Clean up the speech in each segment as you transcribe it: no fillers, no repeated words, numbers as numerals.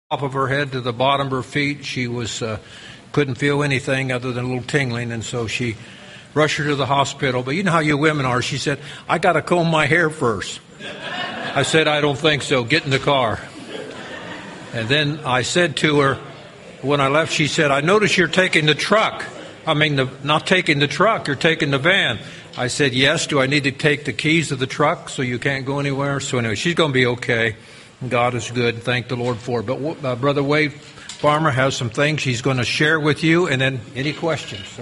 top of her head to the bottom of her feet. She was couldn't feel anything other than a little tingling, and so she rushed her to the hospital. But you know how you women are. She said, "I got to comb my hair first." I said, "I don't think so. Get in the car." And then I said to her, when I left, she said, "I notice you're taking the truck. Not taking the truck, you're taking the van." I said, "Yes. Do I need to take the keys of the truck so you can't go anywhere?" So anyway, she's going to be okay. God is good. Thank the Lord for it. But Brother Wade Farmer has some things he's going to share with you, and then any questions. So.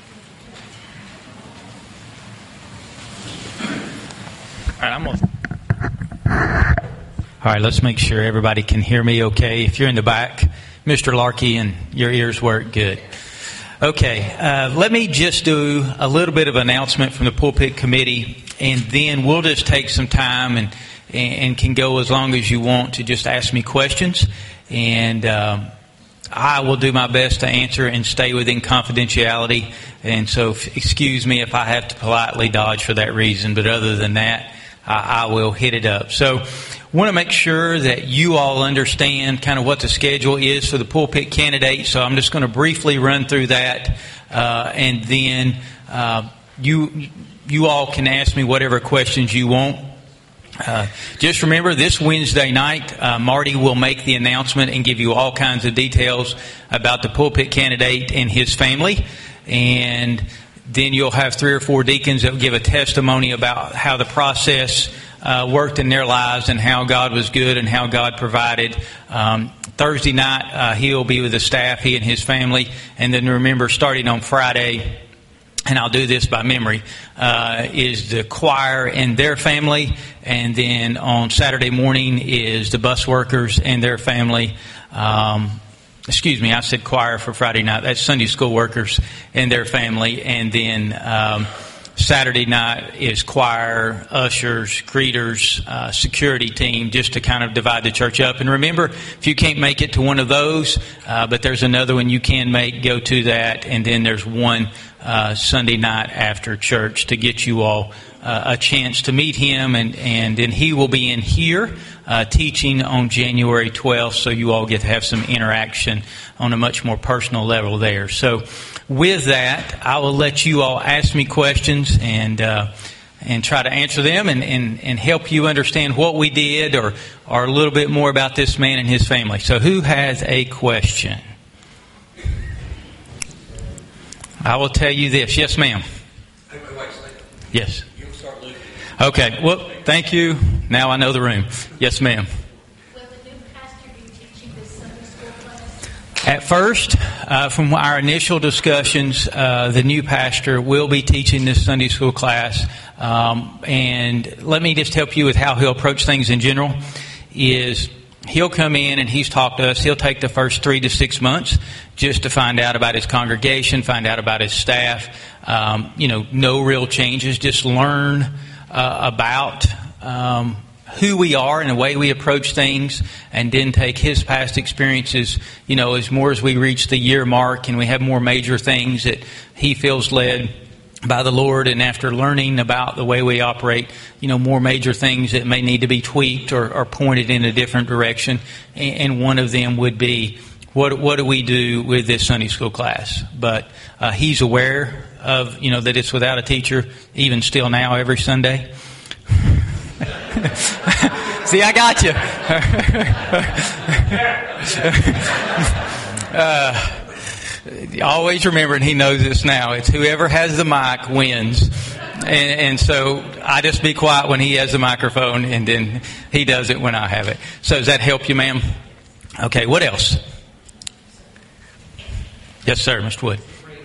All right, let's make sure everybody can hear me okay. If you're in the back, Mr. Larkey, and your ears work good. Okay, let me just do a little bit of announcement from the pulpit committee, and then we'll just take some time and can go as long as you want to just ask me questions. And I will do my best to answer and stay within confidentiality. And so excuse me if I have to politely dodge for that reason. But other than that, I will hit it up. So want to make sure that you all understand kind of what the schedule is for the pulpit candidates. So I'm just going to briefly run through that. And then you all can ask me whatever questions you want. Just remember, this Wednesday night, Marty will make the announcement and give you all kinds of details about the pulpit candidate and his family. And then you'll have 3 or 4 deacons that will give a testimony about how the process worked in their lives and how God was good and how God provided. Thursday night, he'll be with the staff, he and his family. And then remember, starting on Friday, and I'll do this by memory, is the choir and their family. And then on Saturday morning is the bus workers and their family. Excuse me, I said choir for Friday night. That's Sunday school workers and their family. And then Saturday night is choir, ushers, greeters, security team, just to kind of divide the church up. And remember, if you can't make it to one of those, but there's another one you can make, go to that. And then there's one Sunday night after church to get you all a chance to meet him. And then he will be in here teaching on January 12th, so you all get to have some interaction on a much more personal level there. So with that, I will let you all ask me questions and try to answer them and help you understand what we did or a little bit more about this man and his family. So who has a question? I will tell you this. Yes, ma'am. Yes. Okay. Well, thank you. Now I know the room. Yes, ma'am. Will the new pastor be teaching this Sunday school class? At first, from our initial discussions, the new pastor will be teaching this Sunday school class. And let me just help you with how he'll approach things in general. Is he'll come in and he's talked to us. He'll take the first 3 to 6 months just to find out about his congregation, find out about his staff. No real changes. Just learn about who we are and the way we approach things, and then take his past experiences, as more as we reach the year mark and we have more major things that he feels led by the Lord, and after learning about the way we operate, more major things that may need to be tweaked or pointed in a different direction. And one of them would be, what do we do with this Sunday school class? But he's aware of, that it's without a teacher, even still now every Sunday. See, I got you. Always remember, and he knows this now, it's whoever has the mic wins. And so I just be quiet when he has the microphone, and then he does it when I have it. So does that help you, ma'am? Okay, what else? Yes, sir, Mr. Wood.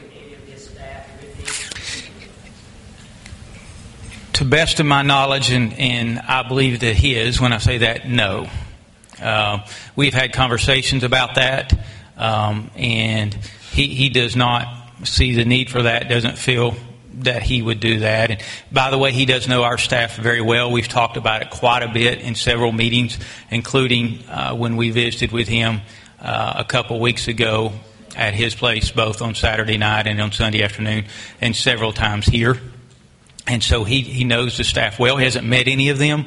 To best of my knowledge, and I believe that he is, when I say that, no. We've had conversations about that, and he does not see the need for that, doesn't feel that he would do that. And by the way, he does know our staff very well. We've talked about it quite a bit in several meetings, including when we visited with him a couple weeks ago at his place, both on Saturday night and on Sunday afternoon, and several times here. And so he knows the staff well. He hasn't met any of them,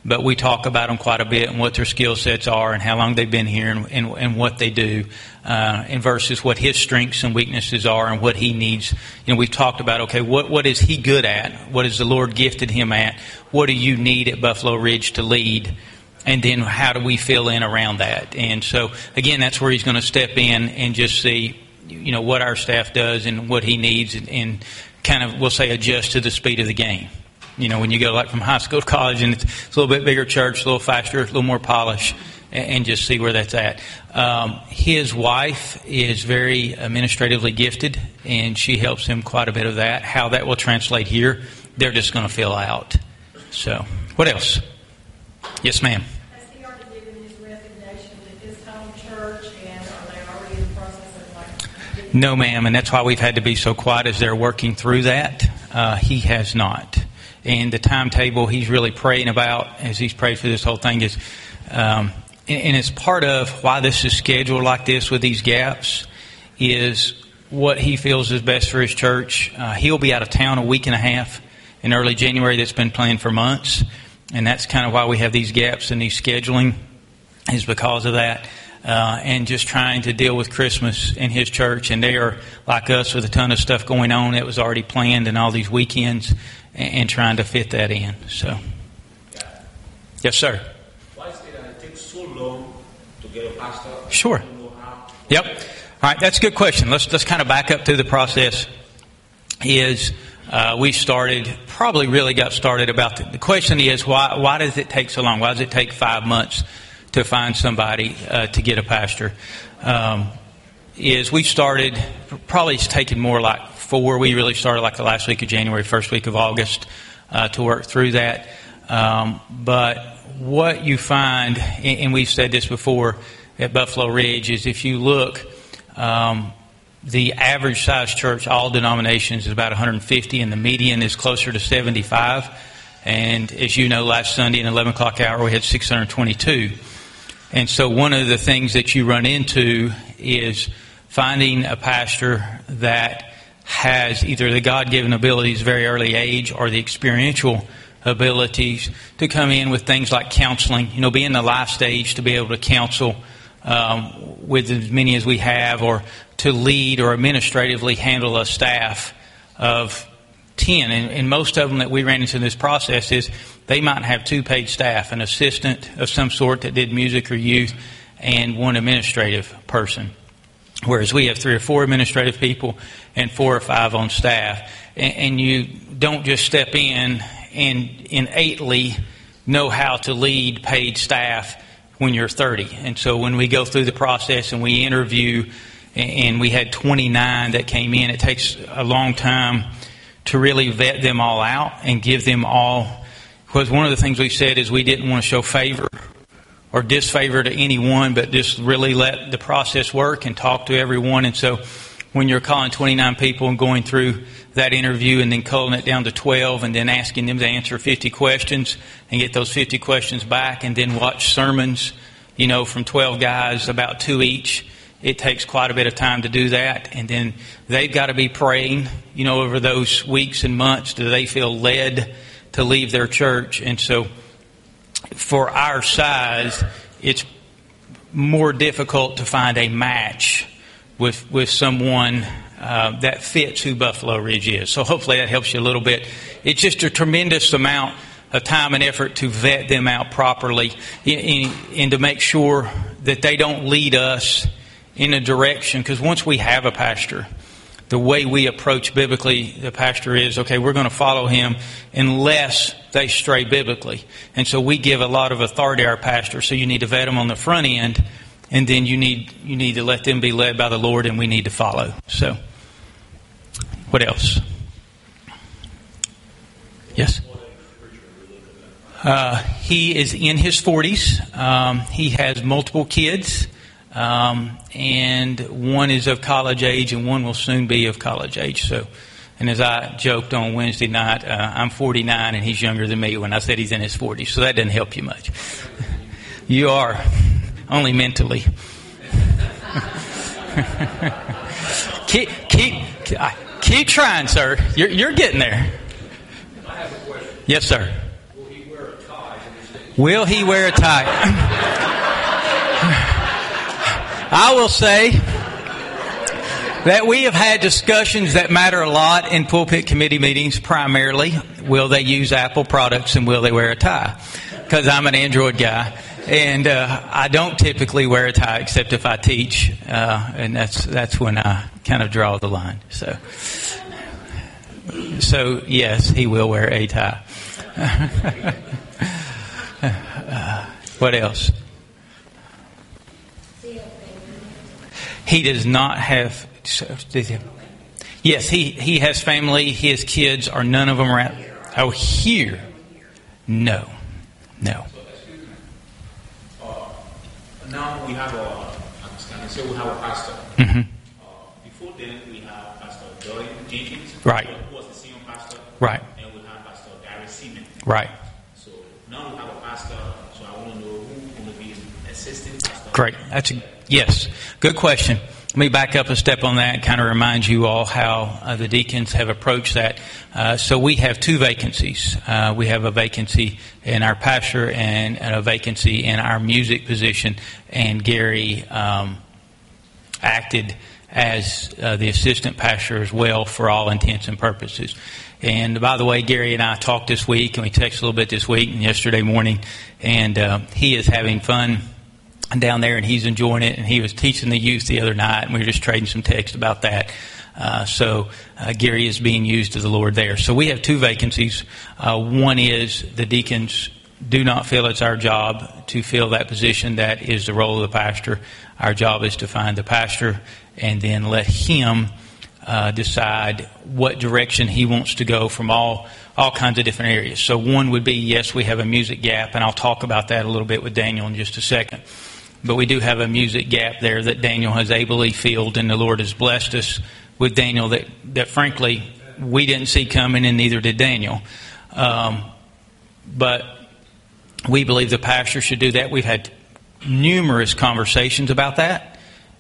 but we talk about them quite a bit and what their skill sets are and how long they've been here and what they do, and versus what his strengths and weaknesses are and what he needs. We've talked about, okay, what is he good at? What has the Lord gifted him at? What do you need at Buffalo Ridge to lead? And then how do we fill in around that? And so, again, that's where he's going to step in and just see, what our staff does and what he needs and kind of, we'll say, adjust to the speed of the game. When you go like from high school to college and it's a little bit bigger church, a little faster, a little more polish, and just see where that's at. His wife is very administratively gifted, and she helps him quite a bit of that. How that will translate here, they're just going to fill out. So, what else? Yes, ma'am. Has he already given his resignation to his home church, and are they already in the process of No, ma'am, and that's why we've had to be so quiet as they're working through that. He has not. And the timetable he's really praying about as he's prayed for this whole thing is, and it's part of why this is scheduled like this with these gaps, is what he feels is best for his church. He'll be out of town a week and a half in early January. That's been planned for months. And that's kind of why we have these gaps in these scheduling, is because of that. And just trying to deal with Christmas in his church. And they are like us with a ton of stuff going on that was already planned and all these weekends and trying to fit that in. So, yes, sir. Why is it take so long to get a pastor? Sure. Yep. All right, that's a good question. Let's kind of back up through the process. We probably really got started about the question is, why does it take so long? Why does it take 5 months to find somebody to get a pastor? We started, probably it's taken more like 4. We really started like the last week of January, first week of August to work through that. But what you find, and we've said this before at Buffalo Ridge, is if you look, the average size church, all denominations, is about 150, and the median is closer to 75. And as you know, last Sunday in 11 o'clock hour, we had 622. And so one of the things that you run into is finding a pastor that has either the God-given abilities very early age or the experiential abilities to come in with things like counseling, be in the life stage to be able to counsel with as many as we have, or to lead or administratively handle a staff of 10. And most of them that we ran into in this process is they might have 2 paid staff, an assistant of some sort that did music or youth, and 1 administrative person. Whereas we have 3 or 4 administrative people and 4 or 5 on staff. And you don't just step in and innately know how to lead paid staff when you're 30. And so when we go through the process and we interview, and we had 29 that came in, it takes a long time to really vet them all out and give them all. Because one of the things we said is we didn't want to show favor or disfavor to anyone, but just really let the process work and talk to everyone. And so when you're calling 29 people and going through that interview and then culling it down to 12 and then asking them to answer 50 questions and get those 50 questions back and then watch sermons, from 12 guys, about 2 each, it takes quite a bit of time to do that. And then they've got to be praying, over those weeks and months. Do they feel led to leave their church? And so for our size, it's more difficult to find a match with someone that fits who Buffalo Ridge is. So hopefully that helps you a little bit. It's just a tremendous amount of time and effort to vet them out properly and to make sure that they don't lead us in a direction. Because once we have a pastor, the way we approach biblically the pastor is, okay, we're going to follow him unless they stray biblically. And so we give a lot of authority to our pastor. So you need to vet them on the front end, and then you need to let them be led by the Lord, and we need to follow. So, what else? Yes? He is in his 40s. He has multiple kids. And one is of college age, and one will soon be of college age. So, and as I joked on Wednesday night, I'm 49 and he's younger than me when I said he's in his 40s. So that doesn't help you much. You are, only mentally. keep trying, sir. You're getting there. I have a question. Yes, sir. Will he wear a tie Will he wear a tie? I will say that we have had discussions that matter a lot in pulpit committee meetings. Primarily, will they use Apple products and will they wear a tie? Because I'm an Android guy, and I don't typically wear a tie except if I teach, and that's when I kind of draw the line. So yes, he will wear a tie. What else? He does not have. Yes, he has family. His kids are none of them around. Oh, here? No. Now we have we have a pastor. Mm-hmm. Before then, we have Pastor Dory Jenkins, right, who was the senior pastor, right, and we have Pastor Gary Seaman, right. So now we have a pastor. So I want to know who's going to be an assistant pastor. Great. Yes. Good question. Let me back up a step on that and kind of remind you all how the deacons have approached that. So we have two vacancies. We have a vacancy in our pastor and a vacancy in our music position. And Gary acted as the assistant pastor as well for all intents and purposes. And by the way, Gary and I talked this week, and we texted a little bit this week and yesterday morning, and he is having fun down there, and he's enjoying it, and he was teaching the youth the other night, and we were just trading some text about that. So Gary is being used of the Lord there. So we have two vacancies. One is the deacons do not feel it's our job to fill that position. That is the role of the pastor. Our job is to find the pastor and then let him decide what direction he wants to go from all kinds of different areas. So one would be, yes, we have a music gap, and I'll talk about that a little bit with Daniel in just a second. But we do have a music gap there that Daniel has ably filled, and the Lord has blessed us with Daniel that frankly, we didn't see coming, and neither did Daniel. But we believe the pastor should do that. We've had numerous conversations about that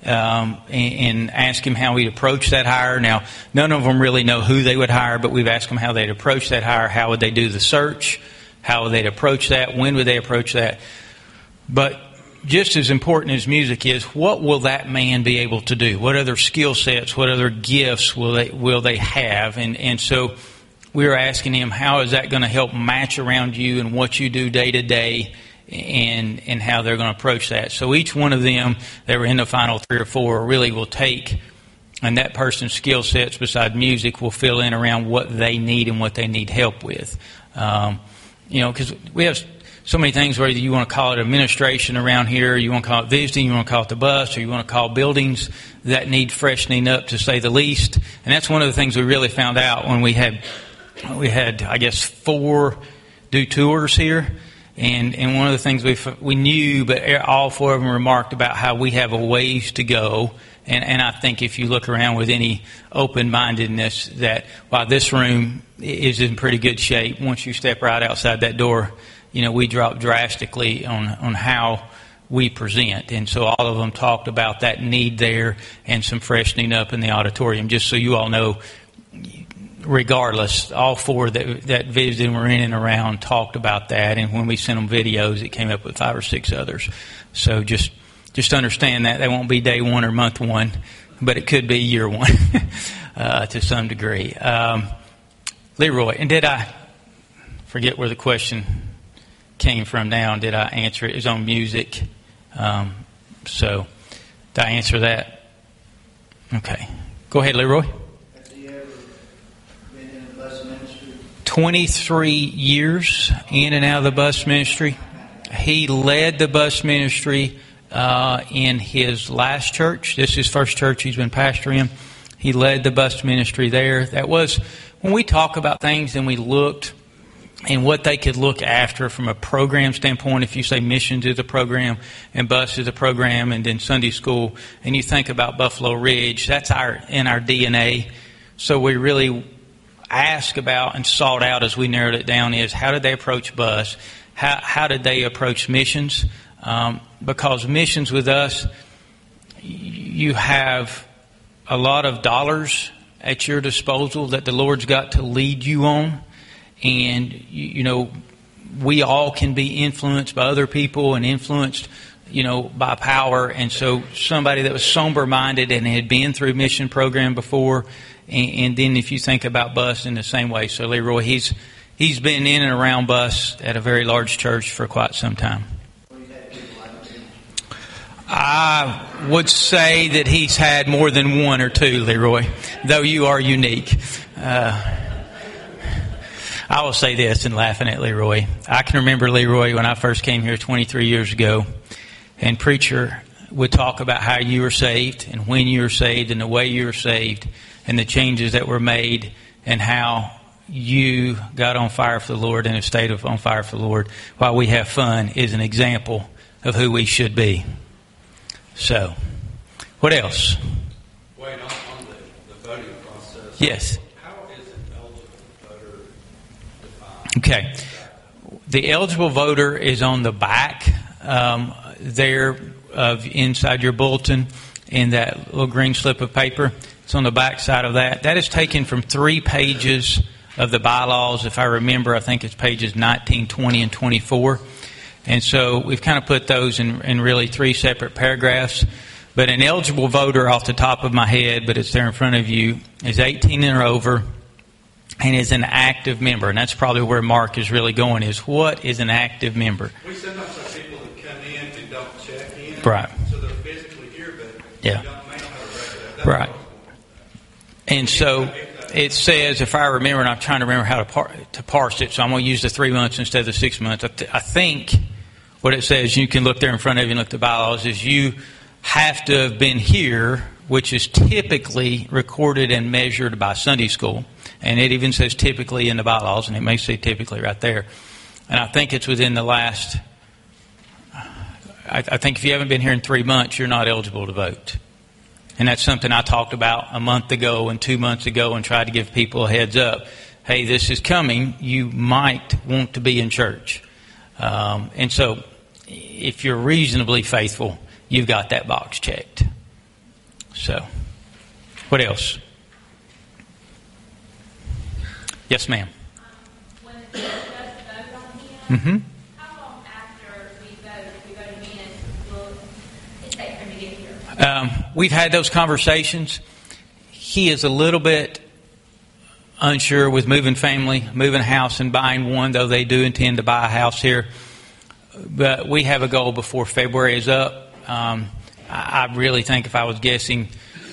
and ask him how we'd approach that hire. Now, none of them really know who they would hire, but we've asked them how they'd approach that hire. How would they do the search? How would they approach that? When would they approach that? But just as important as music is, what will that man be able to do? What other skill sets, what other gifts will they have? And so we're asking him, how is that going to help match around you and what you do day to day, and how they're going to approach that. So each one of them that were in the final 3 or 4 really will take, and that person's skill sets beside music will fill in around what they need and what they need help with. Because we have so many things, whether you want to call it administration around here, you want to call it visiting, you want to call it the bus, or you want to call buildings that need freshening up, to say the least. And that's one of the things we really found out when we had, I guess, 4 do tours here. And one of the things we knew, but all 4 of them remarked about how we have a ways to go. And I think if you look around with any open-mindedness, that while this room is in pretty good shape, once you step right outside that door, we drop drastically on how we present. And so all of them talked about that need there and some freshening up in the auditorium. Just so you all know, regardless, all 4 that visited and were in and around talked about that. And when we sent them videos, it came up with 5 or 6 others. So just understand that won't be day 1 or month 1, but it could be year 1 to some degree. Leroy, and did I forget where the question came from now? Did I answer it? It was on music. So did I answer that? Okay. Go ahead, Leroy. Has he ever been in the bus ministry? 23 years in and out of the bus ministry. He led the bus ministry in his last church. This is his first church he's been pastoring. He led the bus ministry there. That was, when we talk about things and we looked and what they could look after from a program standpoint, if you say missions is a program and bus is a program and then Sunday school, and you think about Buffalo Ridge, that's in our DNA. So we really asked about and sought out, as we narrowed it down, is how did they approach bus? How did they approach missions? Because missions with us, you have a lot of dollars at your disposal that the Lord's got to lead you on. And, we all can be influenced by other people and influenced, by power. And so somebody that was sober-minded and had been through mission program before, and then if you think about Bus in the same way. So Leroy, he's been in and around Bus at a very large church for quite some time. I would say that he's had more than one or two, Leroy, though you are unique. I will say this and laughing at Leroy. I can remember, Leroy, when I first came here 23 years ago, and preacher would talk about how you were saved and when you were saved and the way you were saved and the changes that were made and how you got on fire for the Lord and have stayed on fire for the Lord while we have fun is an example of who we should be. So, what else? Wait, on the voting process. Yes. How is an eligible voter defined? Okay. The eligible voter is on the back there of inside your bulletin in that little green slip of paper. It's on the back side of that. That is taken from 3 pages of the bylaws. If I remember, I think it's pages 19, 20, and 24. And so we've kind of put those in really 3 separate paragraphs. But an eligible voter off the top of my head, but it's there in front of you, is 18 and over and is an active member. And that's probably where Mark is really going, is what is an active member? We sometimes have people that come in and don't check in. Right. So they're physically here, but Yeah. may not have a record. Right. And so it says, if I remember, and I'm trying to remember how to parse it, so I'm going to use the 3 months instead of the 6 months. I think what it says, you can look there in front of you and look at the bylaws, is you have to have been here, which is typically recorded and measured by Sunday school. And it even says typically in the bylaws, and it may say typically right there. And I think it's within the last, I think if you haven't been here in 3 months, you're not eligible to vote. And that's something I talked about a month ago and 2 months ago and tried to give people a heads up. Hey, this is coming. You might want to be in church. And so if you're reasonably faithful, you've got that box checked. So, what else? Yes, ma'am. When the judge does vote on him, Mm-hmm. how long after we vote again, will it take him to get here? We've had those conversations. He is a little bit unsure with moving family, moving a house and buying one, though they do intend to buy a house here. But we have a goal before February is up. I really think if I was guessing,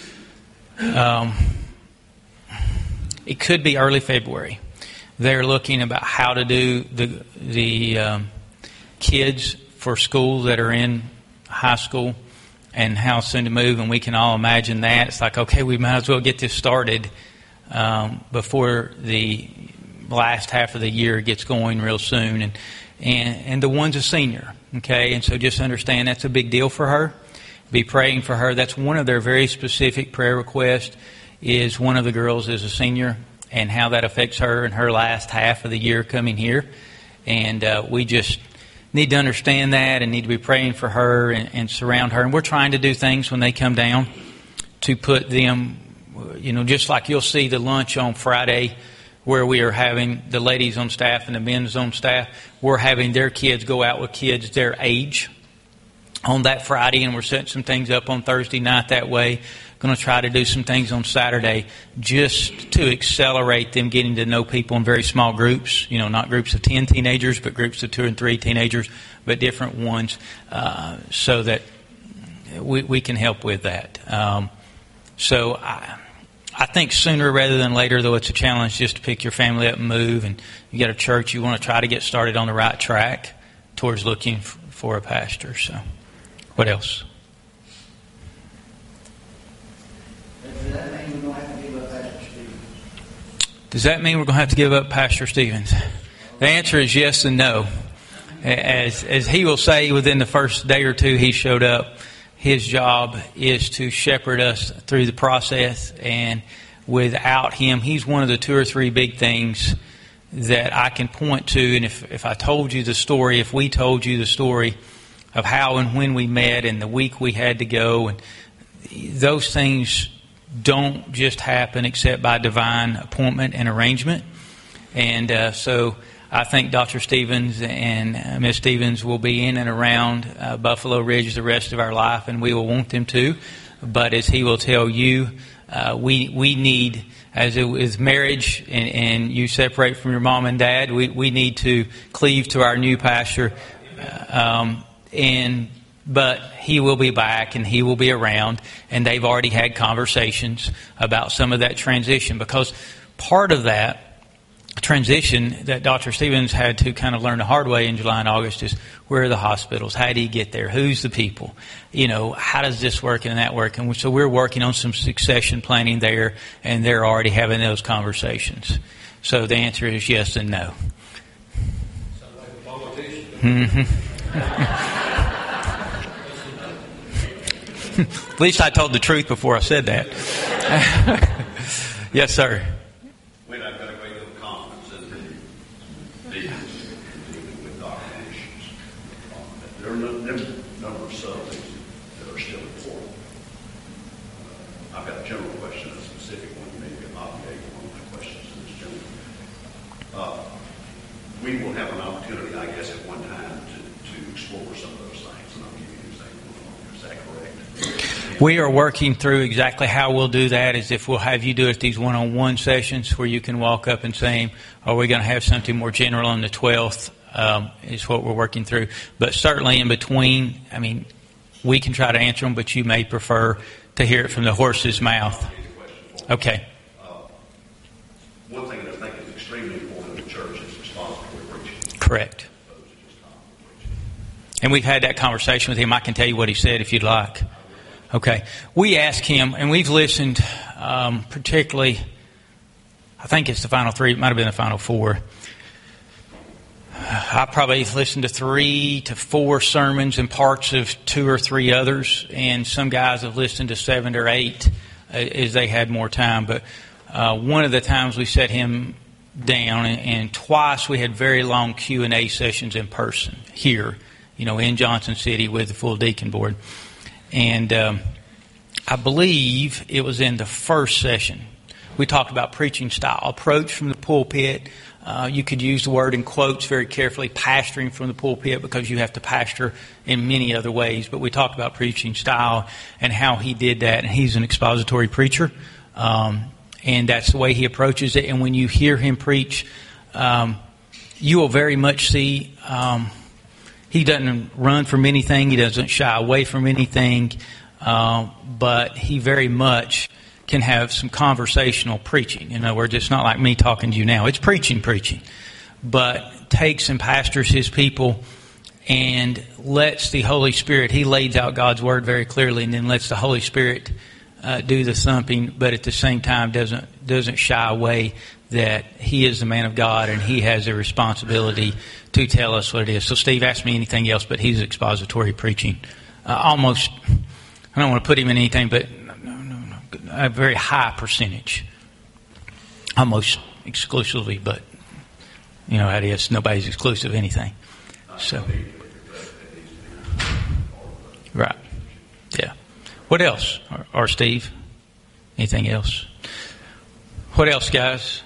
it could be early February. They're looking about how to do the kids for school that are in high school and how soon to move, and we can all imagine that. It's like, okay, we might as well get this started before the last half of the year gets going real soon. And the one's a senior, okay? And so just understand that's a big deal for her. Be praying for her. That's one of their very specific prayer requests, is one of the girls is a senior and how that affects her in her last half of the year coming here. And we just need to understand that and need to be praying for her and surround her. And we're trying to do things when they come down to put them, just like you'll see the lunch on Friday where we are having the ladies on staff and the men's on staff. We're having their kids go out with kids their age on that Friday, and we're setting some things up on Thursday night that way. Going to try to do some things on Saturday just to accelerate them getting to know people in very small groups, not groups of 10 teenagers, but groups of 2 and 3 teenagers, but different ones, so that we can help with that. So I think sooner rather than later, though it's a challenge just to pick your family up and move, and you got a church, you want to try to get started on the right track towards looking for a pastor. So, what else? Does that mean we're going to have to give up Pastor Stevens? Does that mean we're going to have to give up Pastor Stevens? The answer is yes and no. As he will say, within the first day or two he showed up, his job is to shepherd us through the process, and without him, he's one of the 2 or 3 big things that I can point to. And if I told you the story, if we told you the story of how and when we met and the week we had to go, and those things don't just happen except by divine appointment and arrangement. And so I think Dr. Stevens and Ms. Stevens will be in and around Buffalo Ridge the rest of our life, and we will want them to. But as he will tell you, we need, as it is marriage and you separate from your mom and dad, we need to cleave to our new pastor. But he will be back and he will be around, and they've already had conversations about some of that transition, because part of that transition that Dr. Stevens had to kind of learn the hard way in July and August is, where are the hospitals? How do you get there? Who's the people? How does this work and that work? And so we're working on some succession planning there, and they're already having those conversations. So the answer is yes and no. Sounds like a politician. Mm-hmm. At least I told the truth before I said that. Yes, sir. When I've got a great deal of confidence in the deacons with Dr. Ashes. There are a number of subjects that are still important. I've got a general question, a specific one, maybe a obligate one of my questions to this gentleman. We will have an opportunity, I guess, at one time to explore some of those things, and I'll give you an example. Is that correct? We are working through exactly how we'll do that, is if we'll have you do it these one-on-one sessions where you can walk up and say, are we going to have something more general on the 12th, is what we're working through. But certainly in between, we can try to answer them, but you may prefer to hear it from the horse's mouth. Okay. One thing that I think is extremely important in the church is responsible preaching. Correct. And we've had that conversation with him. I can tell you what he said if you'd like. Okay. We asked him, and we've listened particularly, I think it's the final three, it might have been the final four. I probably listened to 3 to 4 sermons and parts of 2 or 3 others, and some guys have listened to 7 or 8 as they had more time. But one of the times we set him down, and twice we had very long Q&A sessions in person here, in Johnson City with the full deacon board. And I believe it was in the first session. We talked about preaching style, approach from the pulpit. You could use the word in quotes very carefully, pastoring from the pulpit, because you have to pastor in many other ways. But we talked about preaching style and how he did that. And he's an expository preacher. And that's the way he approaches it. And when you hear him preach, you will very much see he doesn't run from anything. He doesn't shy away from anything. But he very much can have some conversational preaching. In other words, it's not like me talking to you now. It's preaching. But takes and pastors his people and lets the Holy Spirit, he lays out God's Word very clearly, and then lets the Holy Spirit do the thumping, but at the same time doesn't shy away that he is the man of God and he has a responsibility to tell us what it is. So Steve asked me anything else, but he's expository preaching. Almost, I don't want to put him in anything, but a very high percentage. Almost exclusively, but you know how it is. Nobody's exclusive anything. So, right. Yeah. What else? Or Steve? Anything else? What else, guys?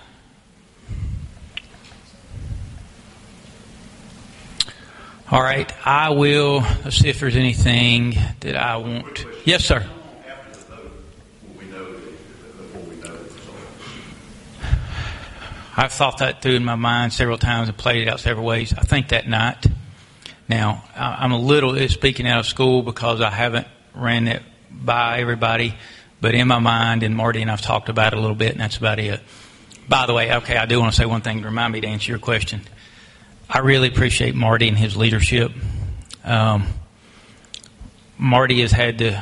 All right. I will. Let's see if there's anything that I want. Yes, sir. After the vote, before we know the results. I've thought that through in my mind several times and played it out several ways. I think that night. Now, I'm a little speaking out of school because I haven't ran it by everybody, but in my mind, and Marty and I've talked about it a little bit, and that's about it. By the way, okay, I do want to say one thing to remind me to answer your question. I really appreciate Marty and his leadership. Marty has had to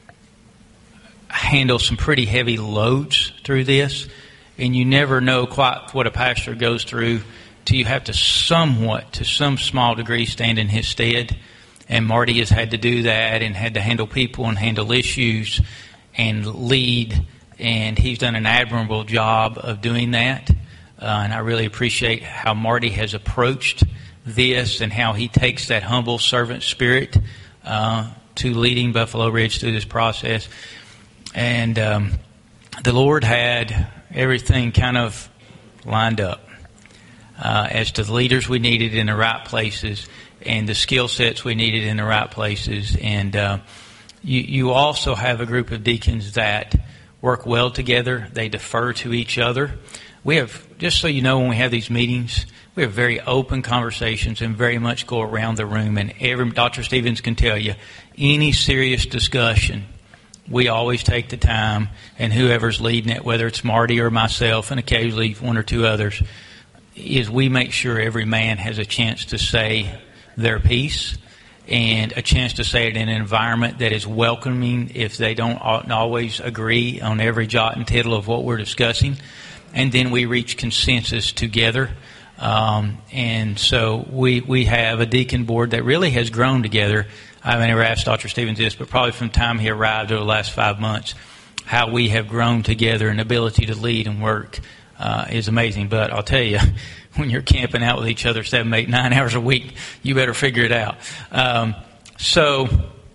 handle some pretty heavy loads through this, and you never know quite what a pastor goes through till you have to somewhat, to some small degree, stand in his stead. And Marty has had to do that and had to handle people and handle issues and lead, and he's done an admirable job of doing that. And I really appreciate how Marty has approached this and how he takes that humble servant spirit to leading Buffalo Ridge through this process. And the Lord had everything kind of lined up. as to the leaders we needed in the right places and the skill sets we needed in the right places. And you also have a group of deacons that work well together. They defer to each other. We have, just so you know, when we have these meetings, we have very open conversations and very much go around the room. And Dr. Stevens can tell you, any serious discussion, we always take the time, and whoever's leading it, whether it's Marty or myself and occasionally one or two others, is we make sure every man has a chance to say their piece and a chance to say it in an environment that is welcoming if they don't always agree on every jot and tittle of what we're discussing. And then we reach consensus together. And so we have a deacon board that really has grown together. I never asked Dr. Stevens this, but probably from the time he arrived over the last 5 months, how we have grown together and ability to lead and work is amazing. But I'll tell you, when you're camping out with each other 7, 8, 9 hours a week, you better figure it out. So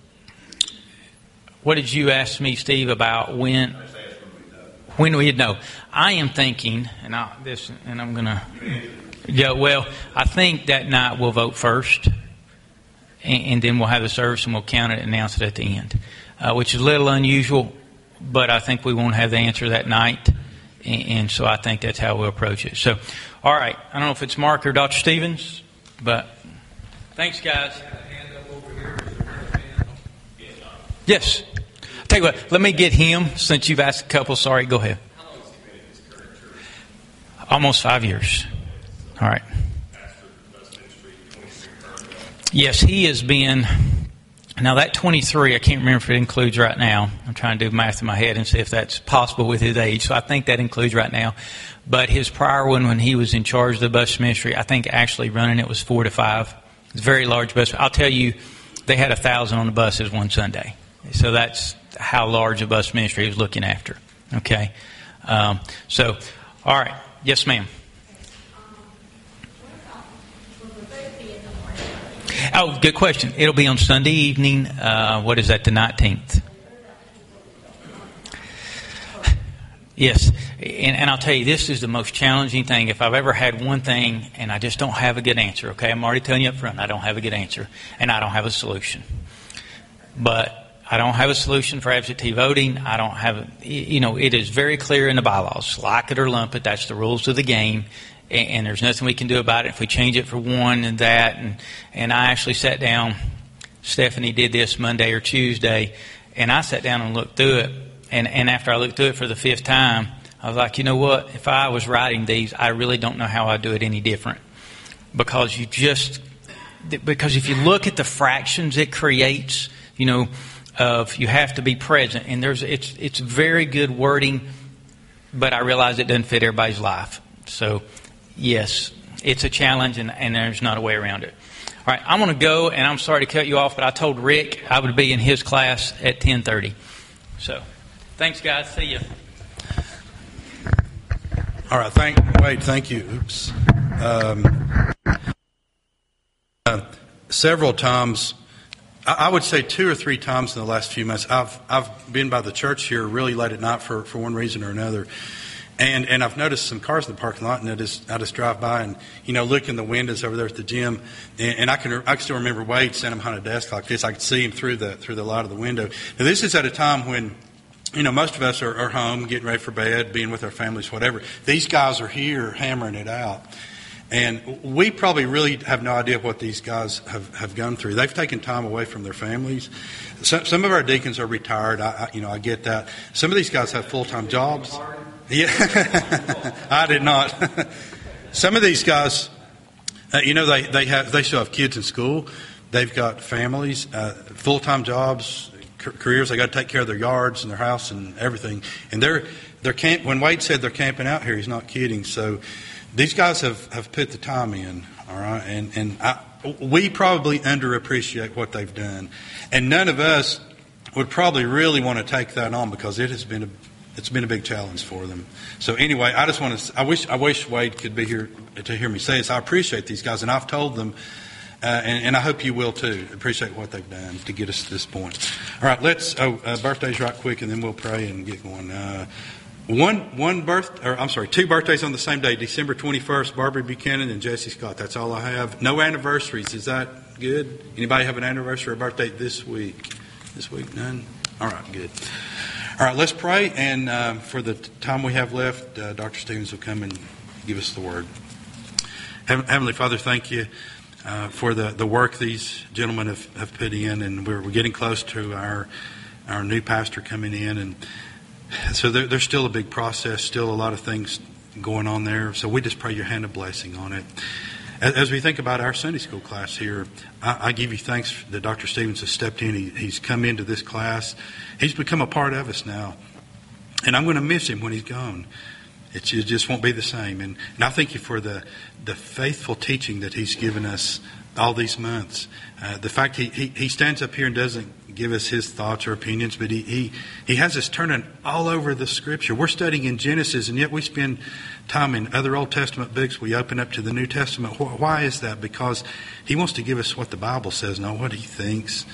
what did you ask me, Steve, about when we'd know? I am thinking, and I'm going to... Yeah, well, I think that night we'll vote first, and then we'll have the service and we'll count it and announce it at the end, which is a little unusual, but I think we won't have the answer that night, and so I think that's how we'll approach it. So, all right, I don't know if it's Mark or Dr. Stevens, but thanks, guys. Yes. I'll tell you what, let me get him, since you've asked a couple. Sorry, go ahead. Almost 5 years. All right. Yes, he has been. Now that 23, I can't remember if it includes right now. I'm trying to do math in my head and see if that's possible with his age. So I think that includes right now. But his prior one, when he was in charge of the bus ministry, I think actually running it was 4 to 5. It's a very large bus. I'll tell you, they had 1,000 on the buses one Sunday. So that's how large a bus ministry he was looking after. Okay. So, all right. Yes, ma'am. Oh, good question. It'll be on Sunday evening. What is that, the 19th? Yes. And I'll tell you, this is the most challenging thing. If I've ever had one thing and I just don't have a good answer, okay? I'm already telling you up front, I don't have a good answer. And I don't have a solution. But I don't have a solution for absentee voting. I don't have, it is very clear in the bylaws. Like it or lump it, that's the rules of the game. And there's nothing we can do about it if we change it for one and that. And I actually sat down, Stephanie did this Monday or Tuesday, and I sat down and looked through it. And after I looked through it for the 5th time, I was like, you know what? If I was writing these, I really don't know how I'd do it any different. Because if you look at the fractions it creates, of you have to be present. And it's very good wording, but I realize it doesn't fit everybody's life. So, yes, it's a challenge, and there's not a way around it. All right, I'm going to go, and I'm sorry to cut you off, but I told Rick I would be in his class at 10:30. So, thanks, guys. See you. All right, thank you. Oops. Several times, I would say 2 or 3 times in the last few months, I've been by the church here really late at night for one reason or another. And I've noticed some cars in the parking lot, and I just drive by and look in the windows over there at the gym, and I can still remember Wade standing behind a desk like this. I could see him through the light of the window. Now this is at a time when most of us are home, getting ready for bed, being with our families, whatever. These guys are here hammering it out, and we probably really have no idea what these guys have gone through. They've taken time away from their families. Some of our deacons are retired. I get that. Some of these guys have full-time jobs. Yeah, I did not. Some of these guys, they still have kids in school. They've got families, full-time jobs, careers. They got to take care of their yards and their house and everything. And when Wade said they're camping out here, he's not kidding. So these guys have put the time in, all right. And we probably underappreciate what they've done, and none of us would probably really want to take that on because it's been a big challenge for them. So anyway, I wish Wade could be here to hear me say this. I appreciate these guys, and I've told them, and I hope you will too, appreciate what they've done to get us to this point. All right, let's, birthdays right quick, and then we'll pray and get going. Two birthdays on the same day, December 21st, Barbara Buchanan and Jesse Scott. That's all I have. No anniversaries. Is that good? Anybody have an anniversary or birthday this week? This week, none? All right, good. All right, let's pray. And for the time we have left, Dr. Stevens will come and give us the word. Heavenly Father, thank you for the work these gentlemen have put in. And we're getting close to our new pastor coming in. And so there's still a big process, still a lot of things going on there. So we just pray your hand of blessing on it. As we think about our Sunday school class here, I give you thanks that Dr. Stevens has stepped in. He's come into this class. He's become a part of us now. And I'm going to miss him when he's gone. It just won't be the same. And I thank you for the faithful teaching that he's given us all these months. The fact he stands up here and doesn't give us his thoughts or opinions, but he has us turning all over the Scripture. We're studying in Genesis, and yet we spend time in other Old Testament books. We open up to the New Testament. Why is that? Because he wants to give us what the Bible says, not what he thinks,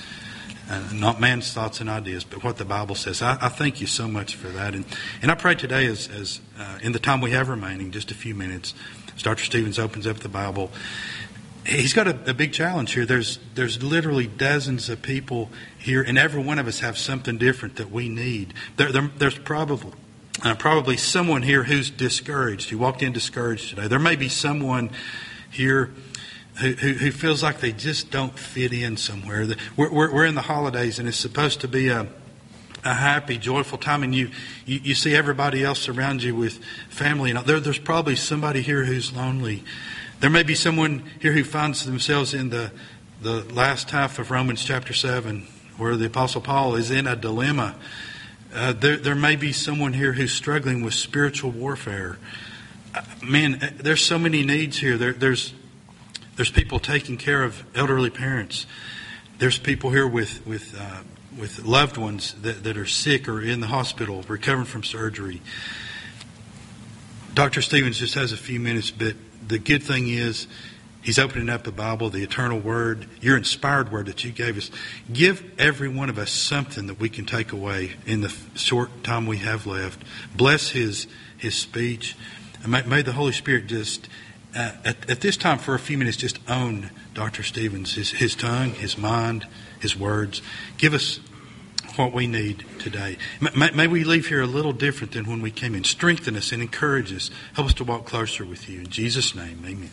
not man's thoughts and ideas, but what the Bible says. I thank you so much for that. And I pray today, as in the time we have remaining, just a few minutes, as Dr. Stevens opens up the Bible, he's got a big challenge here. There's literally dozens of people here, and every one of us have something different that we need. There's probably someone here who's discouraged, who walked in discouraged today. There may be someone here who feels like they just don't fit in somewhere. We're in the holidays, and it's supposed to be a happy, joyful time, and you see everybody else around you with family. And there's probably somebody here who's lonely. There may be someone here who finds themselves in the last half of Romans chapter 7, where the Apostle Paul is in a dilemma. There may be someone here who's struggling with spiritual warfare. Man, there's so many needs here. There's people taking care of elderly parents. There's people here with loved ones that are sick or in the hospital, recovering from surgery. Dr. Stevens just has a few minutes, but the good thing is he's opening up the Bible, the eternal Word, your inspired Word that you gave us. Give every one of us something that we can take away in the short time we have left. Bless his speech. And may the Holy Spirit just, at this time for a few minutes, just own Dr. Stevens, his tongue, his mind, his words. Give us what we need today. May we leave here a little different than when we came in. Strengthen us and encourage us. Help us to walk closer with you. In Jesus' name, amen.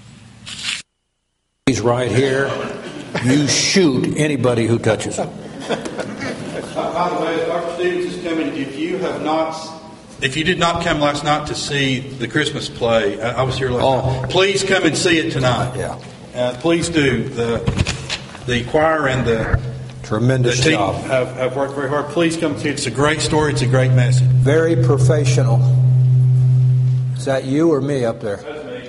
He's right here. You shoot anybody who touches him. By the way, as Dr. Stevens is coming, if you did not come last night to see the Christmas play, I was here last night. Please come and see it tonight. Yeah. Please do. The choir and the tremendous team job. have worked very hard. Please come see it. It's a great story. It's a great message. Very professional. Is that you or me up there? That's me.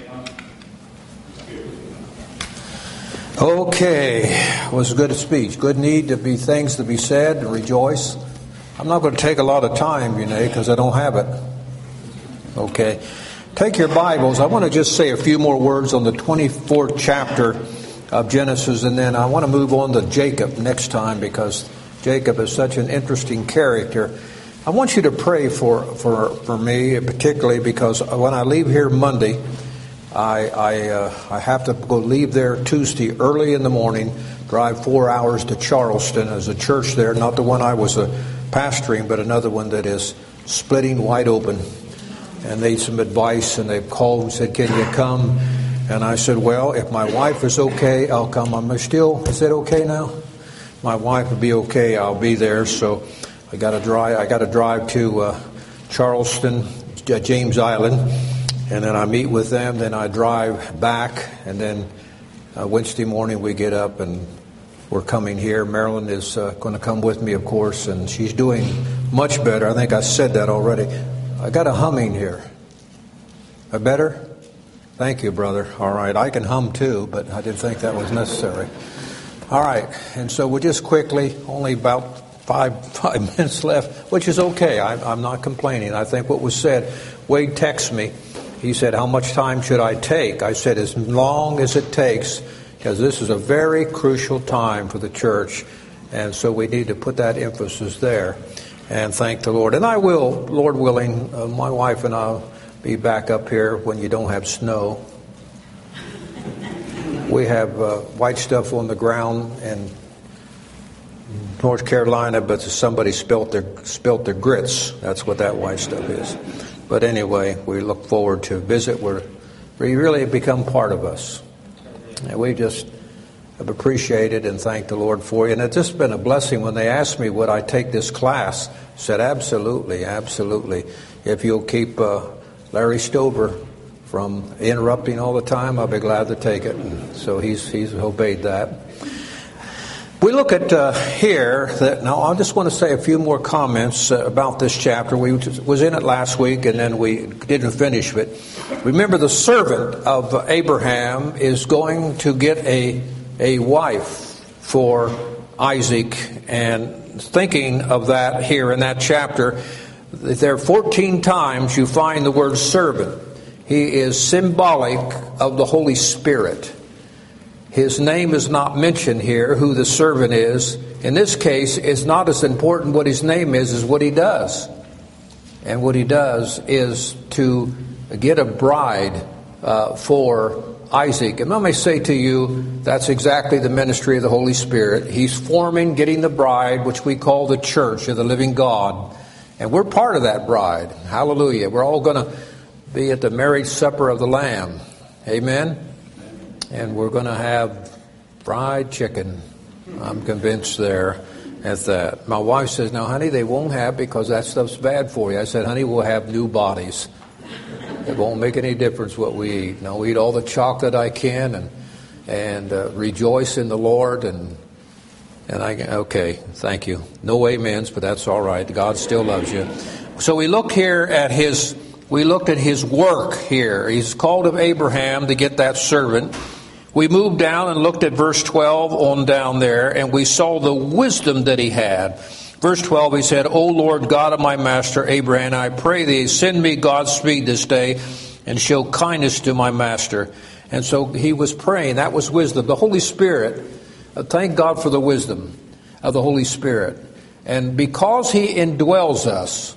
Okay. It was a good speech. Good need to be things to be said and rejoice. I'm not going to take a lot of time, because I don't have it. Okay. Take your Bibles. I want to just say a few more words on the 24th chapter of Genesis, and then I want to move on to Jacob next time, because Jacob is such an interesting character. I want you to pray for me, particularly because when I leave here Monday, I have to go leave there Tuesday early in the morning, drive 4 hours to Charleston. There's a church there, not the one I was pastoring, but another one that is splitting wide open. And they need some advice, and they called and said, "Can you come?" And I said, "Well, if my wife is okay, I'll come." Is it okay now? My wife will be okay. I'll be there. So I got to drive to Charleston, James Island, and then I meet with them. Then I drive back, and then Wednesday morning we get up and we're coming here. Marilyn is going to come with me, of course, and she's doing much better. I think I said that already. I got a humming here. Better? Thank you, brother. All right. I can hum too, but I didn't think that was necessary. All right. And so we'll just quickly, only about five minutes left, which is okay. I'm not complaining. I think what was said, Wade texted me. He said, "How much time should I take?" I said, "As long as it takes," because this is a very crucial time for the church. And so we need to put that emphasis there. and thank the Lord. And I will, Lord willing, my wife and I'll be back up here when you don't have snow. We have white stuff on the ground in North Carolina, but somebody spilt their grits. That's what that white stuff is. But anyway, we look forward to a visit where you really become part of us. And we just have appreciated and thanked the Lord for you. And it's just been a blessing when they asked me, would I take this class? I said, absolutely, absolutely. If you'll keep Larry Stover from interrupting all the time, I'll be glad to take it. And so he's obeyed that. We look at here that now I just want to say a few more comments about this chapter. We was in it last week and then we didn't finish it. Remember, the servant of Abraham is going to get a wife for Isaac, and thinking of that here in that chapter, there are 14 times you find the word servant. He is symbolic of the Holy Spirit. His name is not mentioned here, who the servant is. In this case, it's not as important what his name is as what he does. And what he does is to get a bride for Isaac. And let me say to you, that's exactly the ministry of the Holy Spirit. He's forming, getting the bride, which we call the church of the living God. And we're part of that bride. Hallelujah. We're all going to be at the marriage supper of the Lamb. Amen. And we're going to have fried chicken. I'm convinced there at that. My wife says, now, honey, they won't have because that stuff's bad for you. I said, honey, we'll have new bodies. It won't make any difference what we eat. No, I'll eat all the chocolate I can and rejoice in the Lord. And okay, thank you. No amens, but that's all right. God still loves you. So we look here at we looked at his work here. He's called of Abraham to get that servant. We moved down and looked at verse 12 on down there, and we saw the wisdom that he had. Verse 12, he said, O Lord God of my master Abraham, I pray thee, send me Godspeed this day and show kindness to my master. And so he was praying. That was wisdom. The Holy Spirit, thank God for the wisdom of the Holy Spirit. And because he indwells us,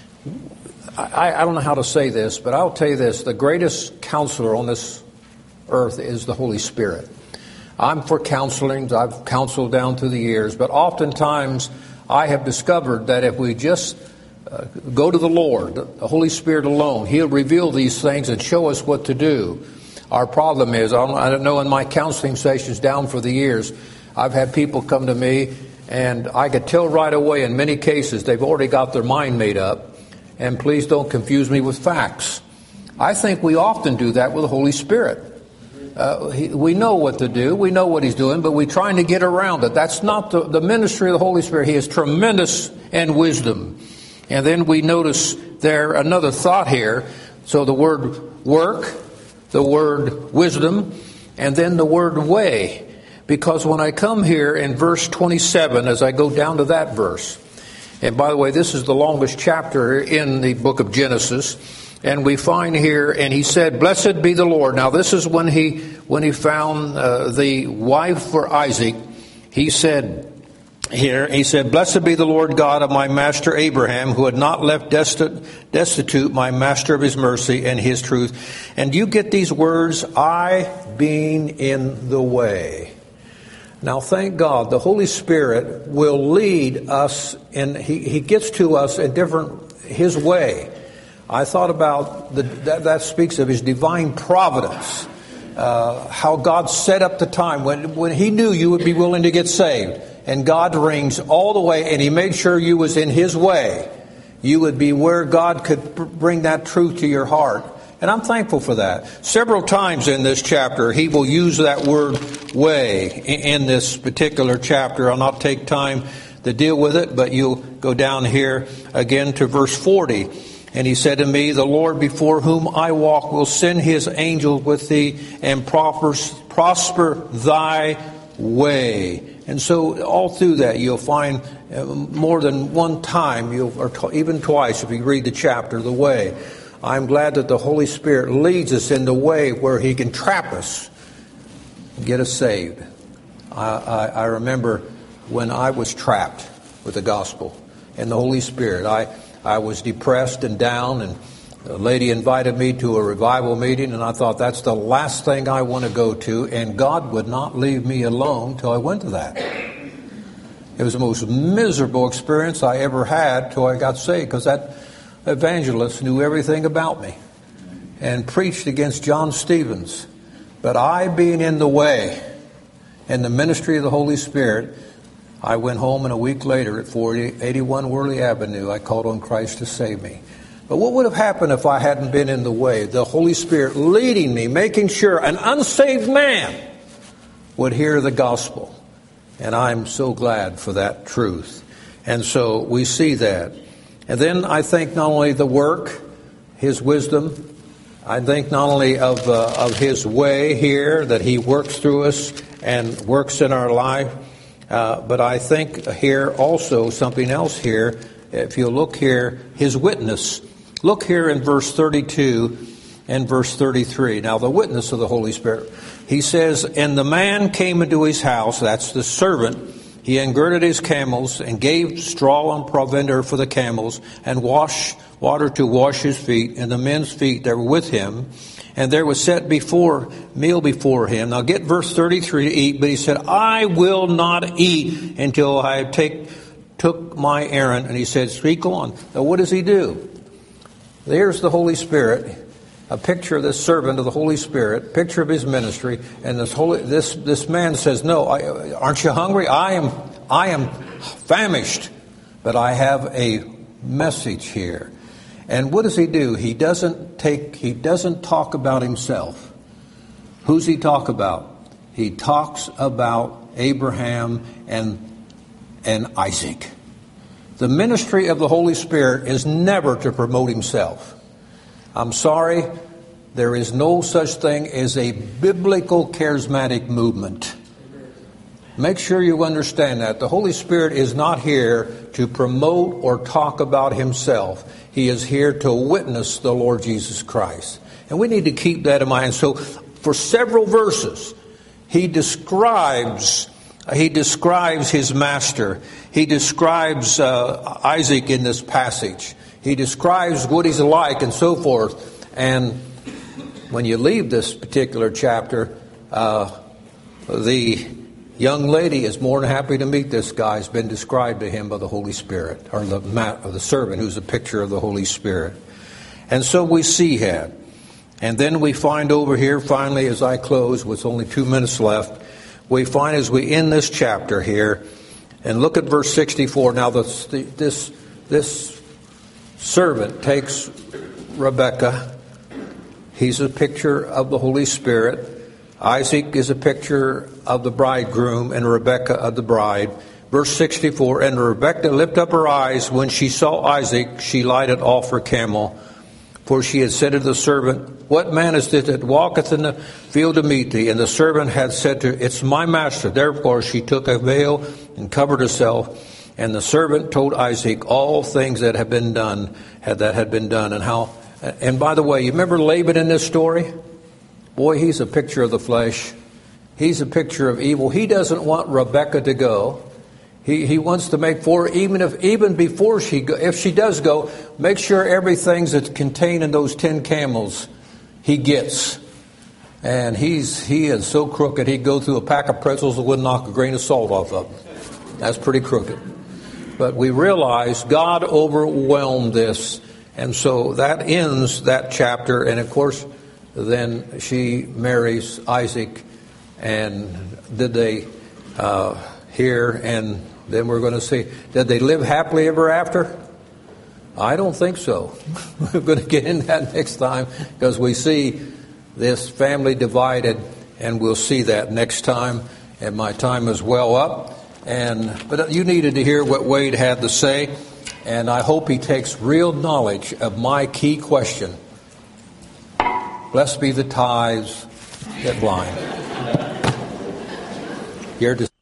I don't know how to say this, but I'll tell you this. The greatest counselor on this earth is the Holy Spirit. I'm for counseling. I've counseled down through the years. But oftentimes I have discovered that if we just go to the Lord, the Holy Spirit alone, he'll reveal these things and show us what to do. Our problem is, I don't know, in my counseling sessions down for the years, I've had people come to me and I could tell right away in many cases they've already got their mind made up. And please don't confuse me with facts. I think we often do that with the Holy Spirit. We know what to do. We know what he's doing, but we're trying to get around it. That's not the ministry of the Holy Spirit. He is tremendous in wisdom. And then we notice there another thought here. So the word work, the word wisdom, and then the word way. Because when I come here in verse 27, as I go down to that verse, and by the way, this is the longest chapter in the book of Genesis. And we find here, and he said, blessed be the Lord. Now this is when he found the wife for Isaac. He said here, blessed be the Lord God of my master Abraham, who had not left destitute my master of his mercy and his truth. And you get these words, I being in the way. Now, thank God, the Holy Spirit will lead us, and He gets to us in His way. I thought about that speaks of His divine providence, how God set up the time when He knew you would be willing to get saved, and God arranged all the way, and He made sure you was in His way. You would be where God could bring that truth to your heart. And I'm thankful for that. Several times in this chapter, he will use that word way in this particular chapter. I'll not take time to deal with it, but you'll go down here again to verse 40. And he said to me, the Lord before whom I walk will send his angels with thee and prosper thy way. And so all through that you'll find more than one time, or even twice if you read the chapter, the way. I'm glad that the Holy Spirit leads us in the way where he can trap us, get us saved. I remember when I was trapped with the gospel. and the Holy Spirit. I was depressed and down, and a lady invited me to a revival meeting, and I thought that's the last thing I want to go to, and God would not leave me alone till I went to that. It was the most miserable experience I ever had till I got saved, because that evangelist knew everything about me and preached against John Stevens. But I, being in the way in the ministry of the Holy Spirit, I went home, and a week later at 81 Worley Avenue, I called on Christ to save me. But what would have happened if I hadn't been in the way? The Holy Spirit leading me, making sure an unsaved man would hear the gospel. And I'm so glad for that truth. And so we see that. And then I think not only the work, His wisdom, I think not only of His way here, that He works through us and works in our life, but I think here also something else here. If you look here, His witness. Look here in verse 32 and verse 33. Now, the witness of the Holy Spirit. He says, and the man came into his house, that's the servant. He ungirded his camels and gave straw and provender for the camels and water to wash his feet and the men's feet that were with him. And there was set meal before him. Now get verse 33 to eat. But he said, I will not eat until I took my errand. And he said, speak on. Now what does he do? There's the Holy Spirit, a picture of this servant of the Holy Spirit, picture of his ministry, and this man says, no, aren't you hungry? I am famished, but I have a message here. And what does he do? He doesn't talk about himself. Who's he talk about? He talks about Abraham and Isaac. The ministry of the Holy Spirit is never to promote himself. I'm sorry, there is no such thing as a biblical charismatic movement. Make sure you understand that. The Holy Spirit is not here to promote or talk about Himself. He is here to witness the Lord Jesus Christ. And we need to keep that in mind. So for several verses, He describes His master. He describes Isaac in this passage. He describes what he's like and so forth. And when you leave this particular chapter, the young lady is more than happy to meet this guy. It's been described to him by the Holy Spirit, or the servant who's a picture of the Holy Spirit. And so we see that. And then we find over here, finally, as I close, with only 2 minutes left, we find as we end this chapter here, and look at verse 64. Now this servant takes Rebekah. He's a picture of the Holy Spirit. Isaac is a picture of the bridegroom, and Rebekah of the bride. Verse 64, and Rebekah lifted up her eyes. When she saw Isaac, she lighted off her camel. For she had said to the servant, what man is this that walketh in the field to meet thee? And the servant had said to her, it's my master. Therefore she took a veil and covered herself. And the servant told Isaac all things that had been done, and how. And by the way, you remember Laban in this story? Boy, he's a picture of the flesh. He's a picture of evil. He doesn't want Rebekah to go. He wants to make even before if she does go, make sure everything's that's contained in those 10 camels he gets. And he is so crooked he'd go through a pack of pretzels that wouldn't knock a grain of salt off of them. That's pretty crooked. But we realize God overwhelmed this, and so that ends that chapter. And of course, then she marries Isaac, and did they here? And then we're going to see, did they live happily ever after? I don't think so. We're going to get into that next time, because we see this family divided, and we'll see that next time. And my time is well up. But you needed to hear what Wade had to say, and I hope he takes real knowledge of my key question. Blessed be the tithes that blind. Here to